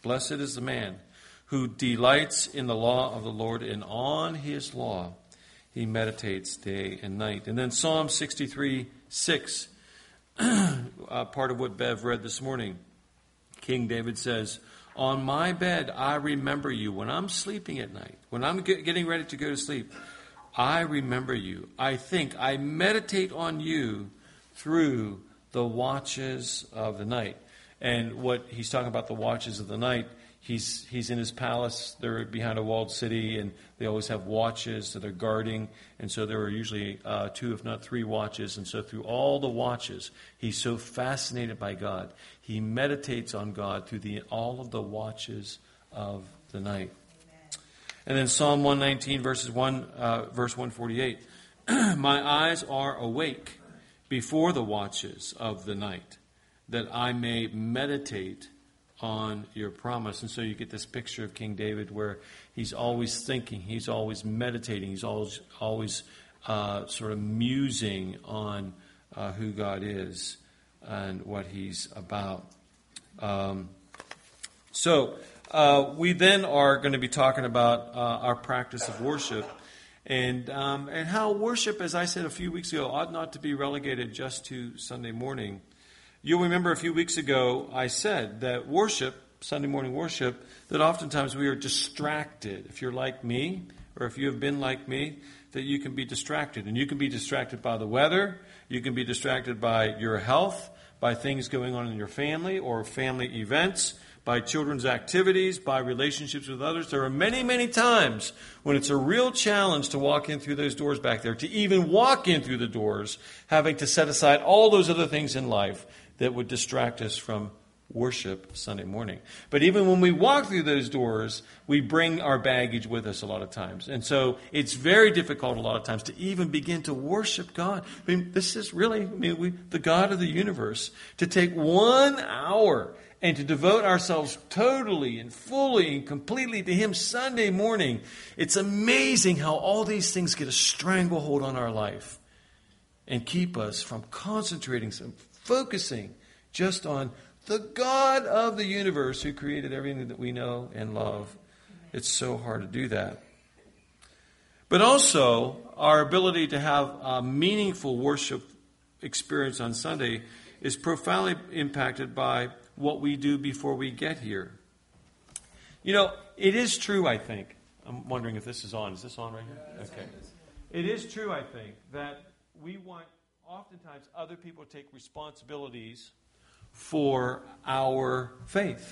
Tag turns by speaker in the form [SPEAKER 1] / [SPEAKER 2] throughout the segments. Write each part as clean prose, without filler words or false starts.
[SPEAKER 1] Blessed is the man who delights in the law of the Lord, and on his law he meditates day and night. And then Psalm 63:6, part of what Bev read this morning. King David says, on my bed I remember you. When I'm sleeping at night, when I'm getting ready to go to sleep, I remember you. I meditate on you through the watches of the night. And what he's talking about, the watches of the night, he's in his palace. They're behind a walled city, and they always have watches that they're guarding. And so there are usually 2, if not 3 watches. And so through all the watches, he's so fascinated by God. He meditates on God through all of the watches of the night. And then Psalm 119, verse 148. My eyes are awake before the watches of the night, that I may meditate on your promise. And so you get this picture of King David where he's always thinking, he's always meditating, he's always sort of musing on who God is and what he's about. We then are going to be talking about our practice of worship and how worship, as I said a few weeks ago, ought not to be relegated just to Sunday morning. You'll remember a few weeks ago I said that worship, Sunday morning worship, that oftentimes we are distracted. If you're like me, or if you have been like me, that you can be distracted. And you can be distracted by the weather, you can be distracted by your health, by things going on in your family or family events, by children's activities, by relationships with others. There are many, many times when it's a real challenge to walk in through those doors back there, to even walk in through the doors, having to set aside all those other things in life that would distract us from worship Sunday morning. But even when we walk through those doors, we bring our baggage with us a lot of times. And so it's very difficult a lot of times to even begin to worship God. I mean, this is really, the God of the universe, to take 1 hour and to devote ourselves totally and fully and completely to Him Sunday morning. It's amazing how all these things get a stranglehold on our life and keep us from concentrating, focusing just on the God of the universe who created everything that we know and love. It's so hard to do that. But also, our ability to have a meaningful worship experience on Sunday is profoundly impacted by what we do before we get here. You know, it is true, I think. I'm wondering if this is on. Is this on right here? Okay. It is true, I think, that we want oftentimes other people to take responsibilities for our faith.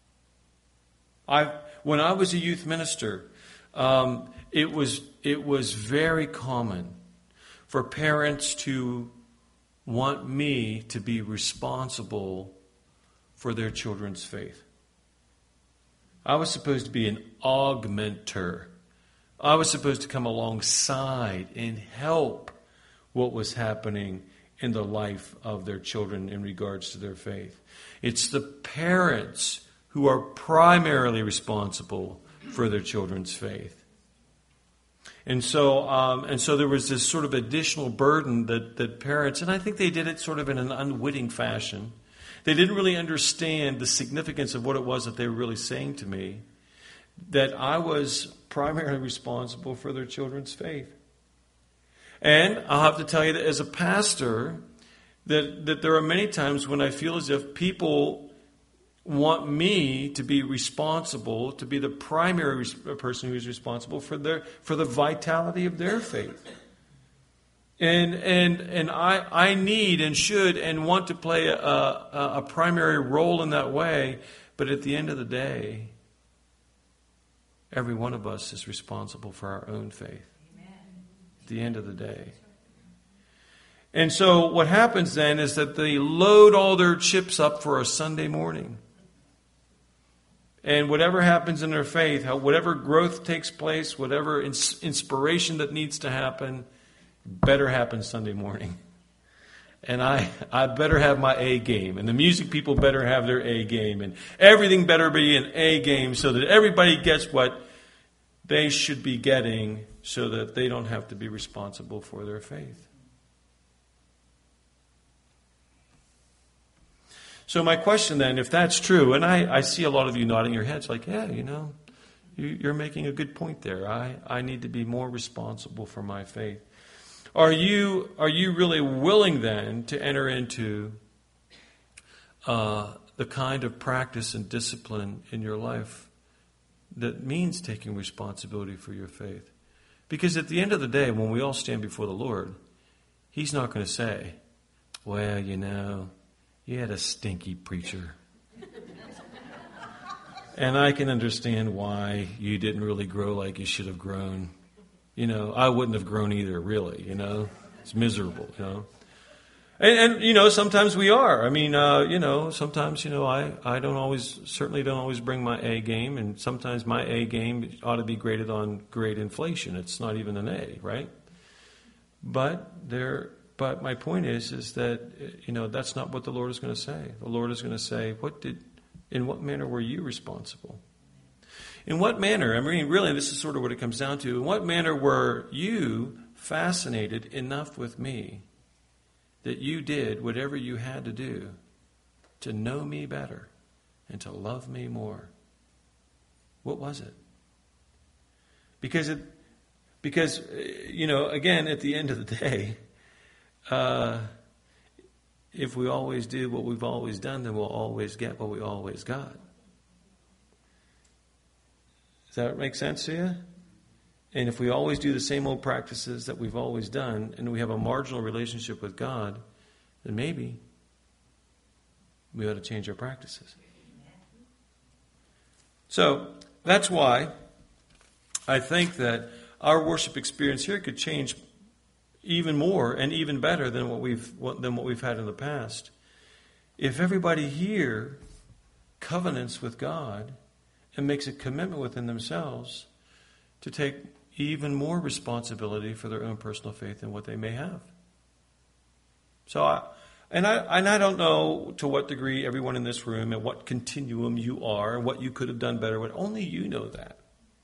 [SPEAKER 1] When I was a youth minister, it was very common for parents to want me to be responsible for their children's faith. I was supposed to be an augmenter. I was supposed to come alongside and help what was happening in the life of their children in regards to their faith. It's the parents who are primarily responsible for their children's faith. And so there was this sort of additional burden that parents, and I think they did it sort of in an unwitting fashion. They didn't really understand the significance of what it was that they were really saying to me, that I was primarily responsible for their children's faith. And I'll have to tell you that as a pastor, that there are many times when I feel as if people want me to be responsible, to be the primary person who is responsible for the vitality of their faith. And I need and should and want to play a primary role in that way. But at the end of the day, every one of us is responsible for our own faith. At the end of the day. And so what happens then is that they load all their chips up for a Sunday morning. And whatever happens in their faith, whatever growth takes place, whatever inspiration that needs to happen, better happen Sunday morning. And I better have my A game. And the music people better have their A game. And everything better be an A game so that everybody gets what they should be getting so that they don't have to be responsible for their faith. So my question then, if that's true, and I see a lot of you nodding your heads like, yeah, you're making a good point there. I need to be more responsible for my faith. Are you really willing then to enter into the kind of practice and discipline in your life that means taking responsibility for your faith? Because at the end of the day, when we all stand before the Lord, He's not going to say, well, you had a stinky preacher. And I can understand why you didn't really grow like you should have grown. I wouldn't have grown either, really, It's miserable, And sometimes we are. I mean, sometimes, I certainly don't always bring my A game, and sometimes my A game ought to be graded on grade inflation. It's not even an A, right? But my point is that, that's not what the Lord is going to say. The Lord is going to say, in what manner were you responsible? In what manner, I mean, really, this is sort of what it comes down to. In what manner were you fascinated enough with me that you did whatever you had to do to know me better and to love me more? What was it? Because again, at the end of the day, if we always do what we've always done, then we'll always get what we always got. Does that make sense to you? And if we always do the same old practices that we've always done, and we have a marginal relationship with God, then maybe we ought to change our practices. So that's why I think that our worship experience here could change even more and even better than what we've had in the past. If everybody here covenants with God and makes a commitment within themselves to take even more responsibility for their own personal faith than what they may have. So, I don't know to what degree everyone in this room, at what continuum you are, and what you could have done better. But only you know that.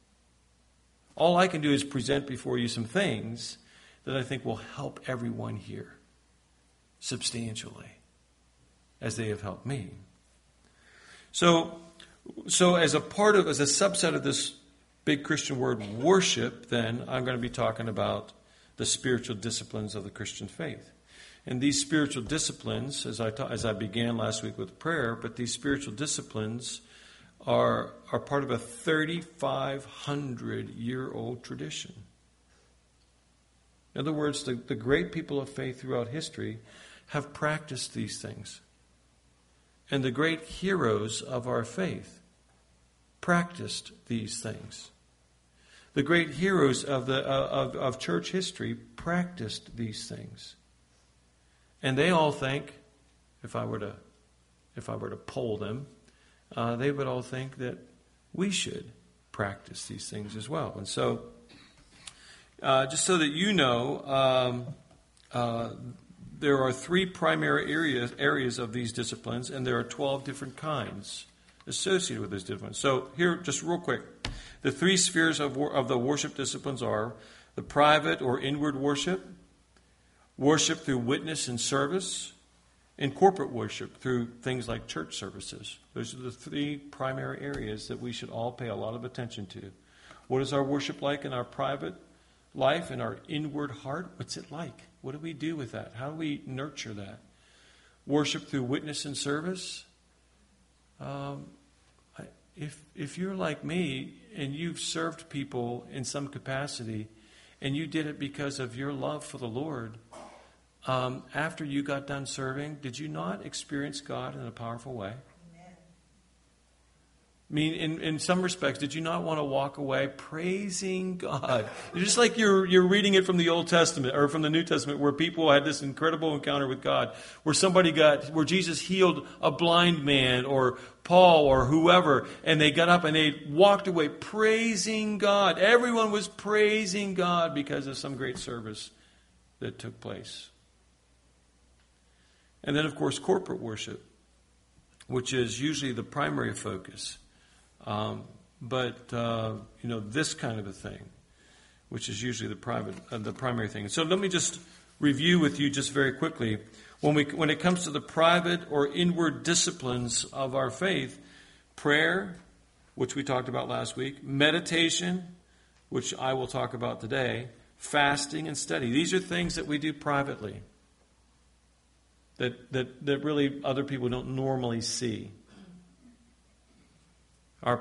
[SPEAKER 1] All I can do is present before you some things that I think will help everyone here substantially, as they have helped me. So as a subset of this big Christian word worship, then I'm going to be talking about the spiritual disciplines of the Christian faith. And these spiritual disciplines, as I began last week with prayer, but these spiritual disciplines are part of a 3,500-year-old tradition. In other words, the great people of faith throughout history have practiced these things. And the great heroes of our faith practiced these things. The great heroes of church history practiced these things. And they all think, if I were to poll them, they would all think that we should practice these things as well. And so, just so that you know, there are 3 primary areas of these disciplines, and there are 12 different kinds associated with these disciplines. So here, just real quick, the 3 spheres of the worship disciplines are the private or inward worship through witness and service, and corporate worship through things like church services. Those are the 3 primary areas that we should all pay a lot of attention to. What is our worship like in our private life, in our inward heart? What's it like? What do we do with that? How do we nurture that? Worship through witness and service. If you're like me and you've served people in some capacity and you did it because of your love for the Lord, after you got done serving, did you not experience God in a powerful way? I mean, in some respects, did you not want to walk away praising God? Just like you're reading it from the Old Testament or from the New Testament, where people had this incredible encounter with God, where Jesus healed a blind man or Paul or whoever, and they got up and they walked away praising God. Everyone was praising God because of some great service that took place. And then, of course, corporate worship, which is usually the primary focus. This kind of a thing, which is usually the primary thing. So let me just review with you just very quickly When it comes to the private or inward disciplines of our faith, prayer, which we talked about last week, meditation, which I will talk about today, fasting and study. These are things that we do privately that really other people don't normally see. I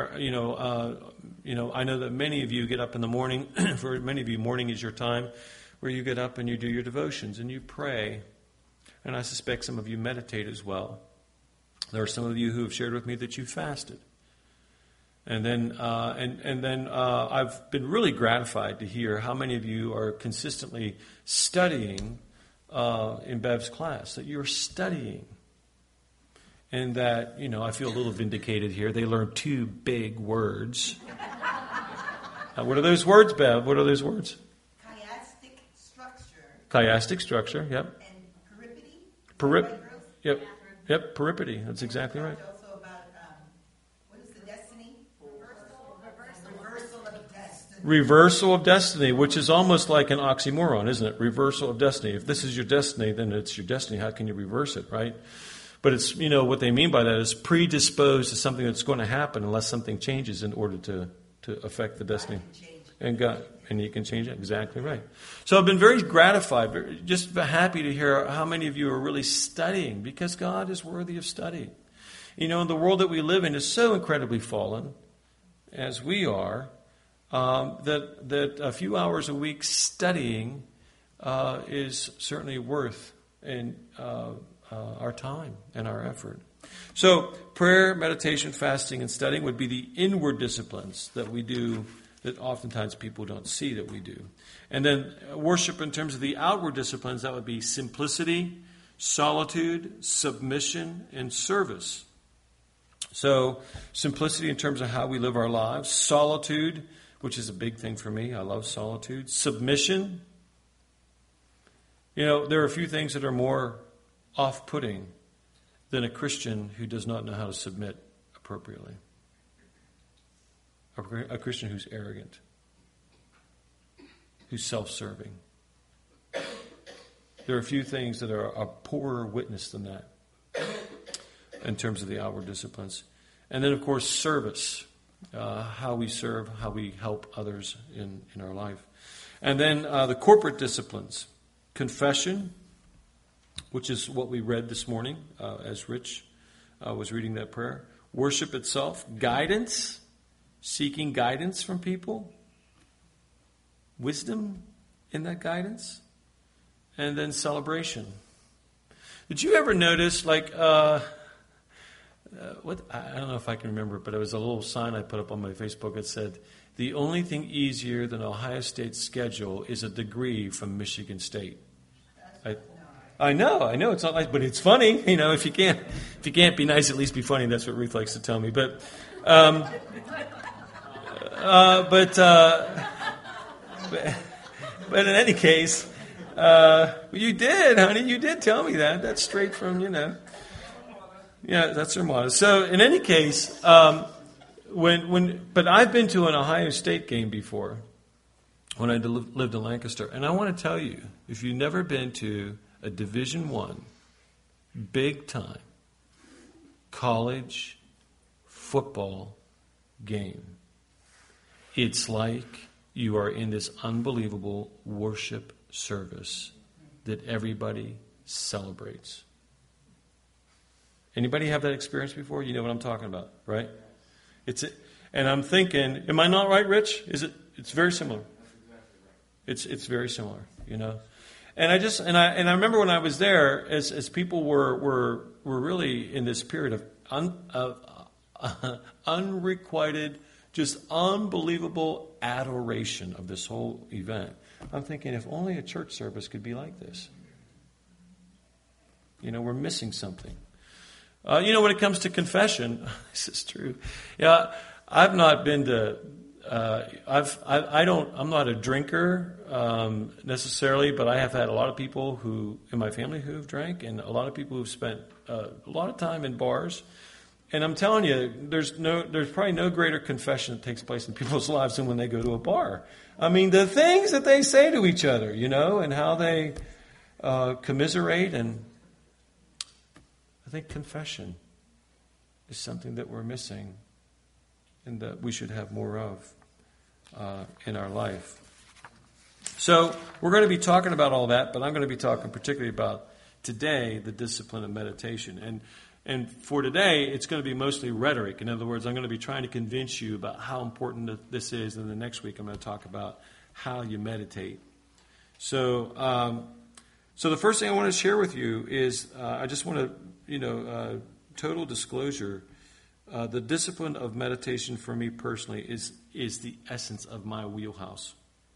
[SPEAKER 1] know that many of you get up in the morning. For many of you, morning is your time where you get up and you do your devotions and you pray. And I suspect some of you meditate as well. There are some of you who have shared with me that you fasted. And then I've been really gratified to hear how many of you are consistently studying in Bev's class, that you're studying. And that, I feel a little vindicated here. They learned 2 big words. What are those words, Bev? What are those words?
[SPEAKER 2] Chiastic structure.
[SPEAKER 1] Chiastic structure, yep.
[SPEAKER 2] And peripety.
[SPEAKER 1] Yep, peripety. That's exactly right.
[SPEAKER 2] Also about, what is the destiny? Reversal of destiny.
[SPEAKER 1] Reversal of destiny, which is almost like an oxymoron, isn't it? Reversal of destiny. If this is your destiny, then it's your destiny. How can you reverse it, right? But it's, what they mean by that is predisposed to something that's going to happen unless something changes in order to affect the destiny. And you can change it. Exactly right. So I've been very gratified, just happy to hear how many of you are really studying, because God is worthy of study. The world that we live in is so incredibly fallen, as we are, that a few hours a week studying is certainly worth our time and our effort. So prayer, meditation, fasting, and studying would be the inward disciplines that we do that oftentimes people don't see that we do. And then worship in terms of the outward disciplines, that would be simplicity, solitude, submission, and service. So simplicity in terms of how we live our lives. Solitude, which is a big thing for me. I love solitude. Submission. There are a few things that are more off-putting than a Christian who does not know how to submit appropriately. A Christian who's arrogant, who's self-serving. There are a few things that are a poorer witness than that in terms of the outward disciplines. And then, of course, service, how we serve, how we help others in our life. And then the corporate disciplines, confession, which is what we read this morning as Rich was reading that prayer. Worship itself, guidance, seeking guidance from people, wisdom in that guidance, and then celebration. Did you ever notice, what I don't know if I can remember, but it was a little sign I put up on my Facebook that said, "The only thing easier than Ohio State's schedule is a degree from Michigan State." I know. It's not nice, but it's funny. If you can't be nice, at least be funny. That's what Ruth likes to tell me. But in any case, you did, honey. You did tell me that. That's straight from Yeah, that's her motto. So in any case, but I've been to an Ohio State game before when I lived in Lancaster, and I want to tell you, if you've never been to a Division I, big-time college football game, it's like you are in this unbelievable worship service that everybody celebrates. Anybody have that experience before? You know what I'm talking about, right? And I'm thinking, am I not right, Rich? It's very similar. It's very similar, And I remember when I was there, as people were really in this period of unrequited, just unbelievable adoration of this whole event. I'm thinking, if only a church service could be like this. We're missing something. When it comes to confession, this is true. Yeah, I've not been to. I'm not a drinker necessarily, but I have had a lot of people in my family who've drank, and a lot of people who've spent a lot of time in bars. And I'm telling you, there's probably no greater confession that takes place in people's lives than when they go to a bar. I mean, the things that they say to each other, and how they commiserate, and I think confession is something that we're missing and that we should have more of in our life. So we're going to be talking about all that, but I'm going to be talking particularly about today the discipline of meditation. And for today, it's going to be mostly rhetoric. In other words, I'm going to be trying to convince you about how important this is, and the next week I'm going to talk about how you meditate. So the first thing I want to share with you is I just want to, total disclosure, the discipline of meditation for me personally is the essence of my wheelhouse.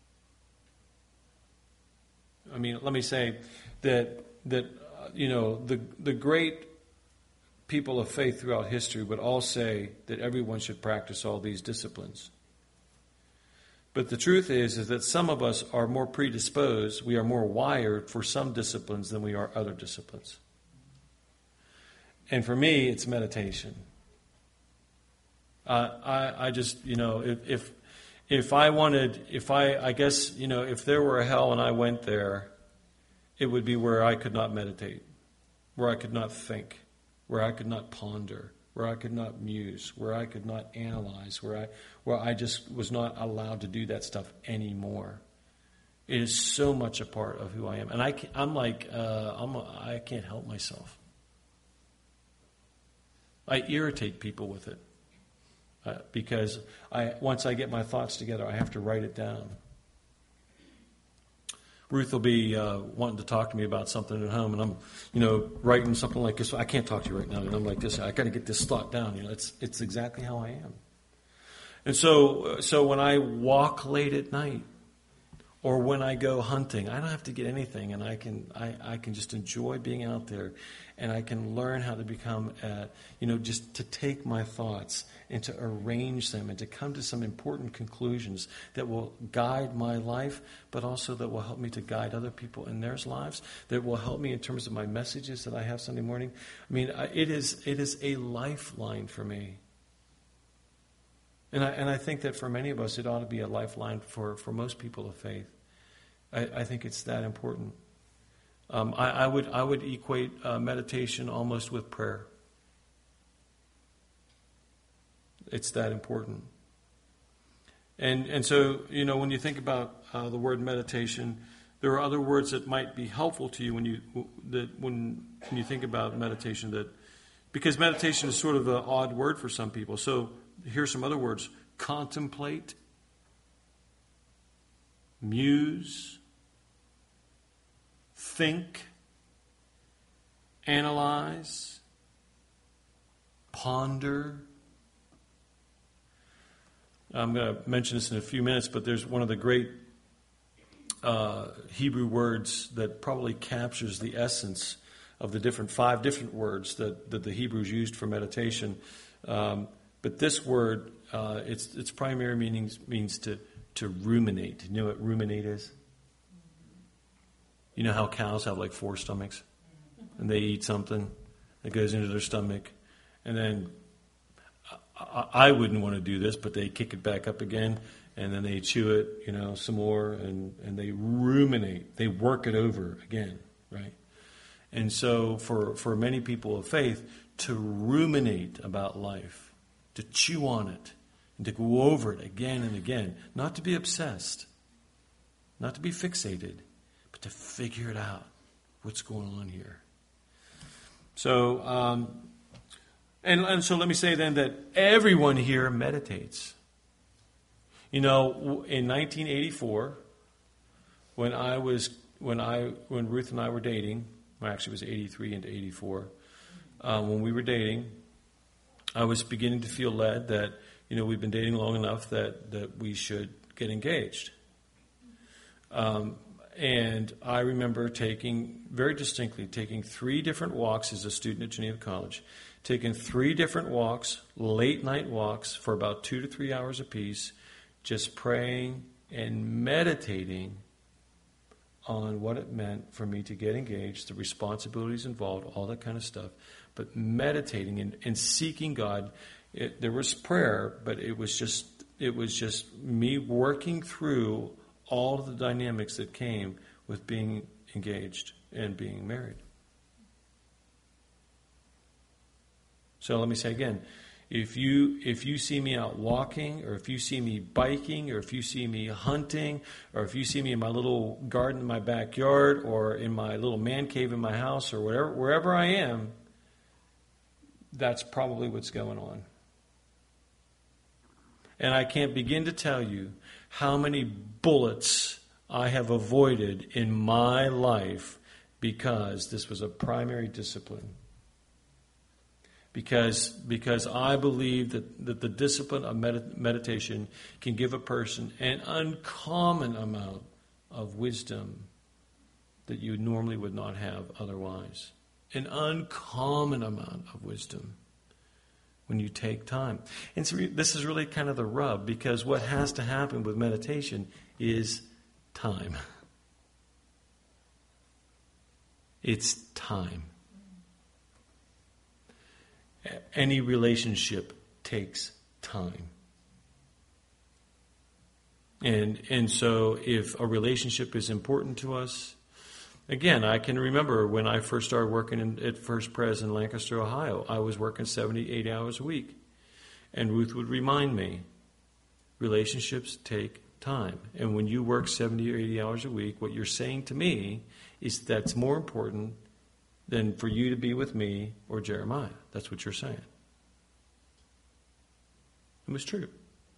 [SPEAKER 1] I mean, let me say that the great people of faith throughout history would all say that everyone should practice all these disciplines. But the truth is that some of us are more predisposed, we are more wired for some disciplines than we are other disciplines. And for me, it's meditation. I just, if there were a hell and I went there, it would be where I could not meditate, where I could not think, where I could not ponder, where I could not muse, where I could not analyze, where I just was not allowed to do that stuff anymore. It is so much a part of who I am, and I can't help myself. I irritate people with it because once I get my thoughts together, I have to write it down. Ruth will be wanting to talk to me about something at home, and I'm, writing something like this. I can't talk to you right now, and I'm like this. I got to get this thought down. It's exactly how I am. And so when I walk late at night, or when I go hunting, I don't have to get anything, and I can just enjoy being out there, and I can learn how to become, just to take my thoughts and to arrange them and to come to some important conclusions that will guide my life, but also that will help me to guide other people in their lives, that will help me in terms of my messages that I have Sunday morning. I mean, it is a lifeline for me. And I think that for many of us, it ought to be a lifeline for most people of faith. I think it's that important. I would equate meditation almost with prayer. It's that important. And so, when you think about the word meditation, there are other words that might be helpful to you when you think about meditation, because meditation is sort of an odd word for some people. So here's some other words: contemplate, muse, think, analyze, ponder. I'm going to mention this in a few minutes, but there's one of the great Hebrew words that probably captures the essence of the 5 different words that the Hebrews used for meditation. But this word, its primary meaning means to ruminate. You know what ruminate is? You know how cows have like 4 stomachs? And they eat something that goes into their stomach. And then I wouldn't want to do this, but they kick it back up again. And then they chew it, some more. And they ruminate. They work it over again, right? And so for many people of faith, to ruminate about life, to chew on it, and to go over it again and again. Not to be obsessed, not to be fixated, but to figure it out. What's going on here? So, and so let me say then that everyone here meditates. In 1984, when Ruth and I were dating, well, actually it was 83 into 84, when we were dating, I was beginning to feel led that, we've been dating long enough that we should get engaged. And I remember very distinctly taking 3 different walks as a student at Geneva College, taking 3 different walks, late night walks for about 2 to 3 hours apiece, just praying and meditating on what it meant for me to get engaged, the responsibilities involved, all that kind of stuff. But meditating and seeking God, there was prayer, but it was just me working through all of the dynamics that came with being engaged and being married. So let me say again, if you see me out walking, or if you see me biking, or if you see me hunting, or if you see me in my little garden in my backyard, or in my little man cave in my house, or wherever I am, that's probably what's going on. And I can't begin to tell you how many bullets I have avoided in my life because this was a primary discipline. Because I believe that the discipline of meditation can give a person an uncommon amount of wisdom that you normally would not have otherwise. An uncommon amount of wisdom when you take time. And so this is really kind of the rub, because what has to happen with meditation is time. It's time. Any relationship takes time. And so if a relationship is important to us, again, I can remember when I first started working at First Pres in Lancaster, Ohio, I was working 78 hours a week. And Ruth would remind me, relationships take time. And when you work 70 or 80 hours a week, what you're saying to me is that's more important than for you to be with me or Jeremiah. That's what you're saying. It was true.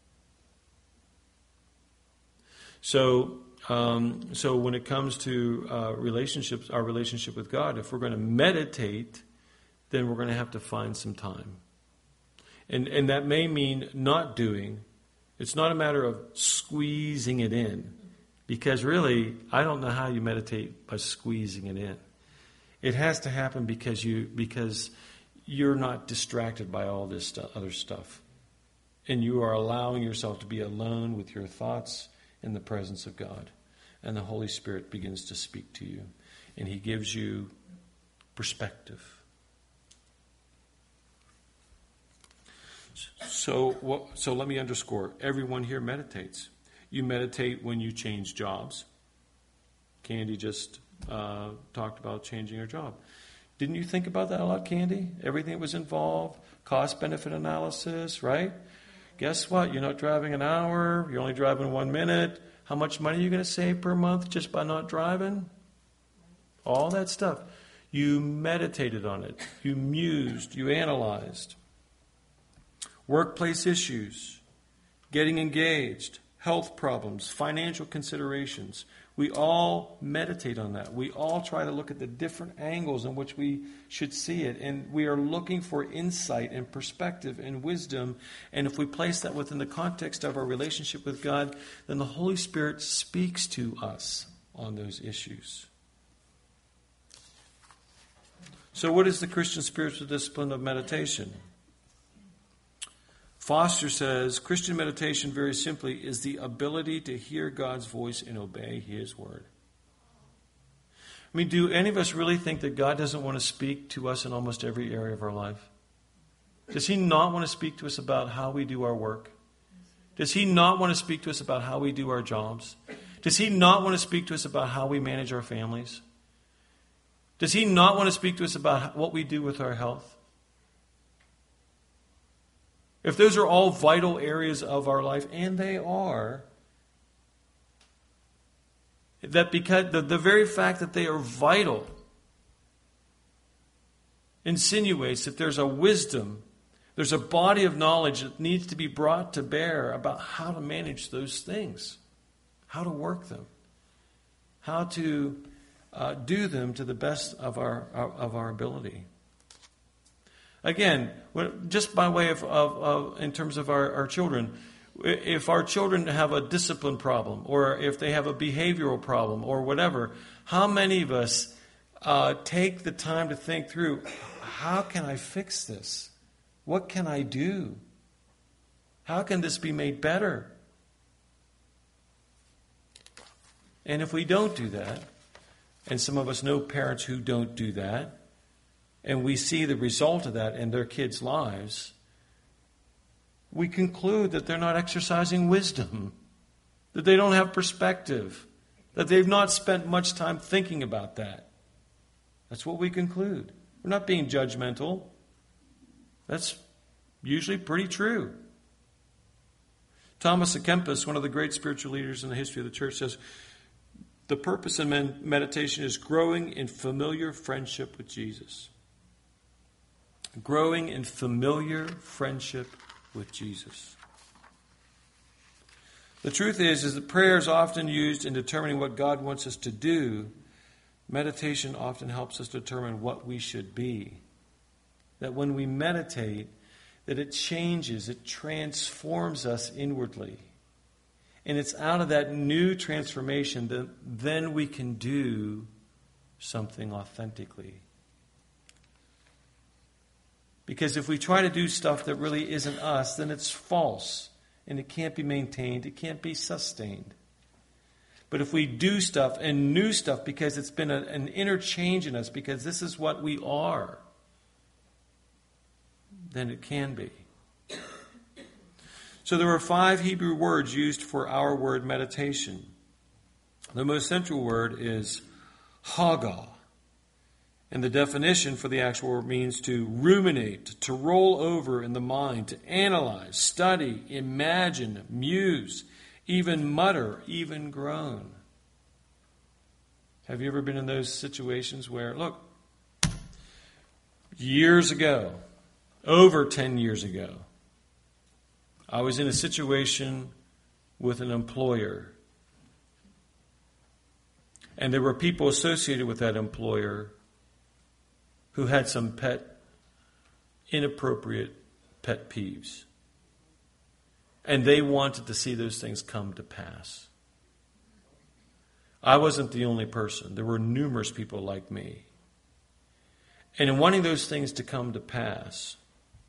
[SPEAKER 1] So when it comes to relationships, our relationship with God, if we're going to meditate, then we're going to have to find some time. And that may mean not doing. It's not a matter of squeezing it in. Because really, I don't know how you meditate by squeezing it in. It has to happen because you're not distracted by all this other stuff. And you are allowing yourself to be alone with your thoughts in the presence of God. And the Holy Spirit begins to speak to you. And He gives you perspective. So let me underscore. Everyone here meditates. You meditate when you change jobs. Candy just talked about changing her job. Didn't you think about that a lot, Candy? Everything that was involved, cost-benefit analysis, right? Guess what? You're not driving an hour. You're only driving 1 minute. How much money are you going to save per month just by not driving? All that stuff. You meditated on it. You mused. You analyzed. Workplace issues, getting engaged, health problems, financial considerations. We all meditate on that. We all try to look at the different angles in which we should see it. And we are looking for insight and perspective and wisdom. And if we place that within the context of our relationship with God, then the Holy Spirit speaks to us on those issues. So what is the Christian spiritual discipline of meditation? Foster says, Christian meditation, very simply, is the ability to hear God's voice and obey His word. I mean, do any of us really think that God doesn't want to speak to us in almost every area of our life? Does He not want to speak to us about how we do our work? Does He not want to speak to us about how we do our jobs? Does He not want to speak to us about how we manage our families? Does He not want to speak to us about what we do with our health? If those are all vital areas of our life, and they are, that because the very fact that they are vital insinuates that there's a wisdom, there's a body of knowledge that needs to be brought to bear about how to manage those things, how to work them, how to do them to the best of our ability. Again, just by way of in terms of our children, if our children have a discipline problem, or if they have a behavioral problem, or whatever, how many of us take the time to think through, how can I fix this? What can I do? How can this be made better? And if we don't do that, and some of us know parents who don't do that, and we see the result of that in their kids' lives, we conclude that they're not exercising wisdom, that they don't have perspective, that they've not spent much time thinking about that. That's what we conclude. We're not being judgmental. That's usually pretty true. Thomas à Kempis, one of the great spiritual leaders in the history of the church, says, the purpose of meditation is growing in familiar friendship with Jesus. Growing in familiar friendship with Jesus. The truth is that prayer is often used in determining what God wants us to do. Meditation often helps us determine what we should be. That when we meditate, that it changes, it transforms us inwardly. And it's out of that new transformation that then we can do something authentically. Because if we try to do stuff that really isn't us, then it's false. And it can't be maintained. It can't be sustained. But if we do stuff and new stuff because it's been an interchange in us, because this is what we are, then it can be. So there are 5 Hebrew words used for our word meditation. The most central word is Hagah. And the definition for the actual word means to ruminate, to roll over in the mind, to analyze, study, imagine, muse, even mutter, even groan. Have you ever been in those situations where, look, years ago, over 10 years ago, I was in a situation with an employer. And there were people associated with that employer who had some inappropriate pet peeves. And they wanted to see those things come to pass. I wasn't the only person. There were numerous people like me. And in wanting those things to come to pass,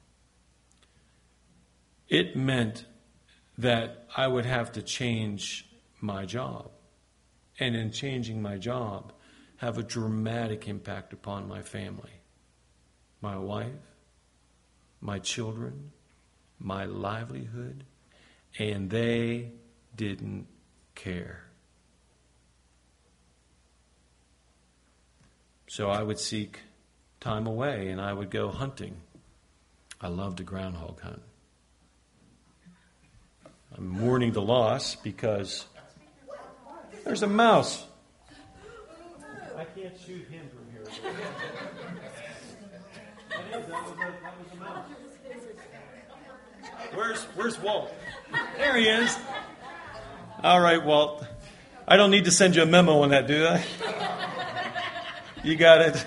[SPEAKER 1] it meant that I would have to change my job. And in changing my job, have a dramatic impact upon my family. My wife, my children, my livelihood, and they didn't care. So I would seek time away and I would go hunting. I loved a groundhog hunt. I'm mourning the loss because there's a mouse. I can't shoot him from here. That was a mouse. Where's Walt? There he is. All right, Walt. I don't need to send you a memo on that, do I? You got it.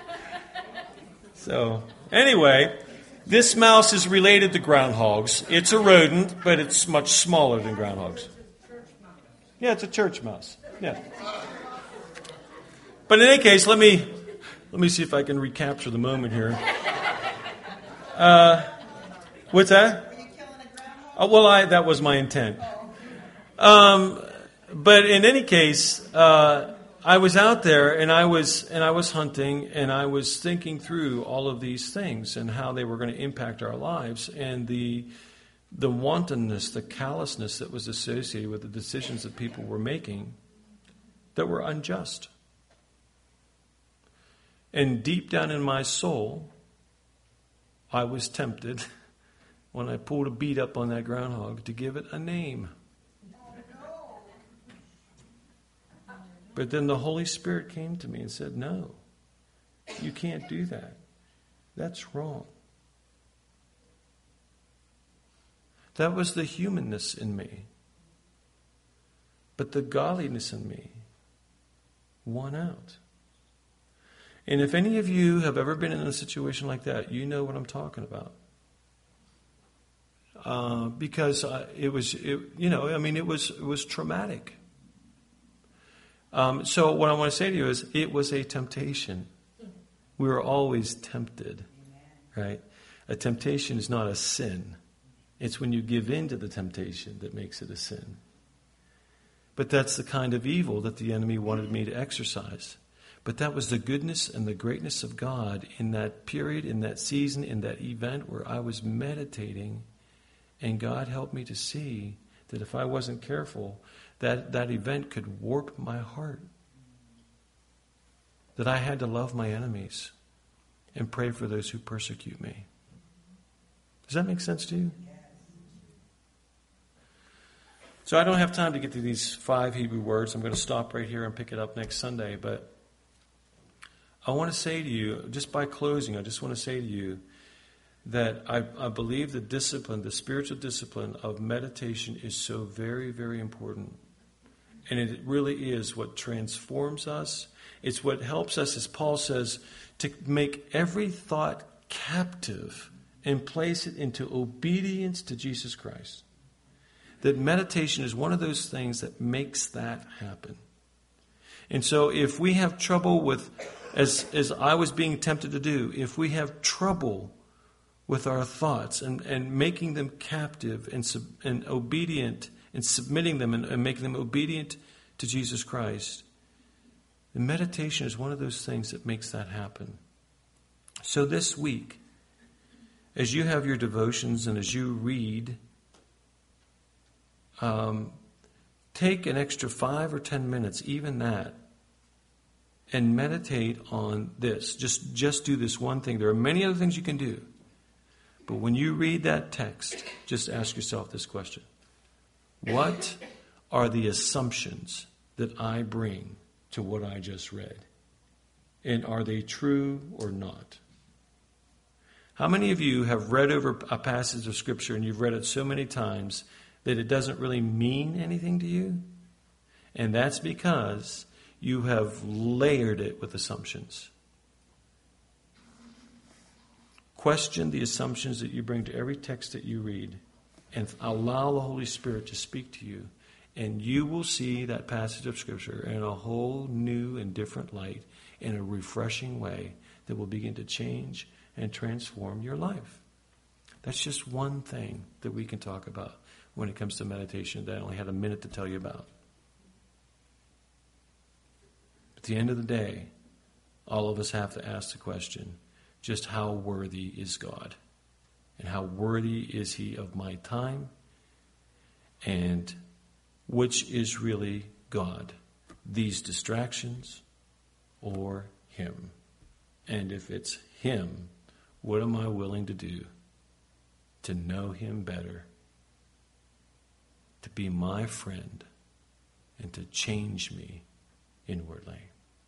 [SPEAKER 1] So, anyway, this mouse is related to groundhogs. It's a rodent, but it's much smaller than groundhogs. Yeah, it's a church mouse. Yeah. But in any case, let me see if I can recapture the moment here. What's that?
[SPEAKER 2] Were you killing a groundhog?
[SPEAKER 1] Oh, well, that was my intent. But in any case, I was out there and I was hunting and I was thinking through all of these things and how they were going to impact our lives and the wantonness, the callousness that was associated with the decisions that people were making that were unjust. And deep down in my soul, I was tempted when I pulled a bead up on that groundhog to give it a name. But then the Holy Spirit came to me and said, no, you can't do that. That's wrong. That was the humanness in me. But the godliness in me won out. And if any of you have ever been in a situation like that, you know what I'm talking about. Because it was traumatic. So what I want to say to you is, it was a temptation. We were always tempted, right? A temptation is not a sin. It's when you give in to the temptation that makes it a sin. But that's the kind of evil that the enemy wanted me to exercise. But that was the goodness and the greatness of God in that period, in that season, in that event where I was meditating. And God helped me to see that if I wasn't careful, that event could warp my heart. that I had to love my enemies and pray for those who persecute me. Does that make sense to you? So I don't have time to get to these 5 Hebrew words. I'm going to stop right here and pick it up next Sunday. But I want to say to you, just by closing, I just want to say to you that I believe the discipline, the spiritual discipline of meditation is so very, very important. And it really is what transforms us. It's what helps us, as Paul says, to make every thought captive and place it into obedience to Jesus Christ. That meditation is one of those things that makes that happen. And so if we have trouble with, as I was being tempted to do, if we have trouble with our thoughts and making them captive and obedient and submitting them and making them obedient to Jesus Christ, the meditation is one of those things that makes that happen. So this week, as you have your devotions and as you read, take an extra 5 or 10 minutes, even that, and meditate on this. Just do this one thing. There are many other things you can do. But when you read that text, just ask yourself this question. What are the assumptions that I bring to what I just read? And are they true or not? How many of you have read over a passage of Scripture and you've read it so many times that it doesn't really mean anything to you? And that's because you have layered it with assumptions. Question the assumptions that you bring to every text that you read and allow the Holy Spirit to speak to you. And you will see that passage of Scripture in a whole new and different light, in a refreshing way that will begin to change and transform your life. That's just one thing that we can talk about when it comes to meditation that I only had a minute to tell you about. At the end of the day, all of us have to ask the question, just how worthy is God? And how worthy is He of my time? And which is really God? These distractions or Him? And if it's Him, what am I willing to do to know Him better, to be my friend, and to change me inwardly?